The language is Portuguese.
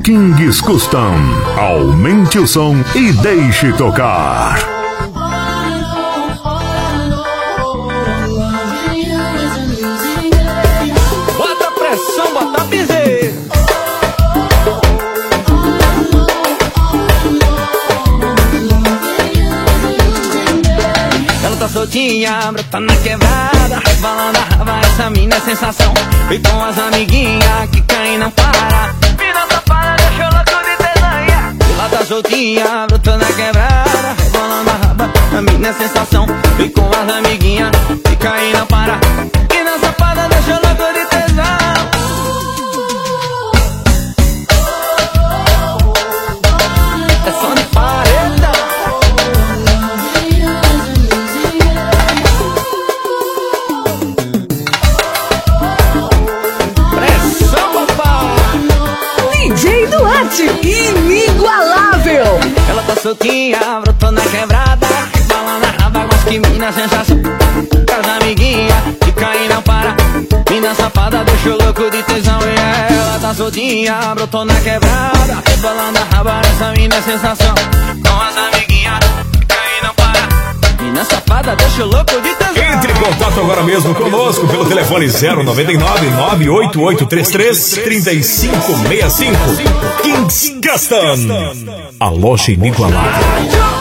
Kings Custom. Aumente o som e deixe tocar. Bota pressão, bota piseiro. Ela tá soltinha, brota na quebrada, rebolando a raba, essa mina é sensação. E com as amiguinhas que caem não para. Mina safada, deixou louco de desanha. Ela tá soltinha, brota na quebrada, rebolando a raba, a mina é sensação. E com as amiguinhas que caem não para. Mina safada, deixou louco de tesão. É som de parede. DJ Duarte, inigualável. Ela tá soltinha, brotou na quebrada, balando a raba, mas que mina sensação. Com as amiguinhas, que cair não para. Mina safada, deixou louco de tesão. E ela tá soltinha, brotou na quebrada, rebolando a raba, essa mina é sensação. Com as amiguinhas, que cair não para. Mina safada, deixou louco de tesão. Entre em contato agora mesmo conosco pelo telefone 099 98833 3565. Kings Custom, a loja inigualável.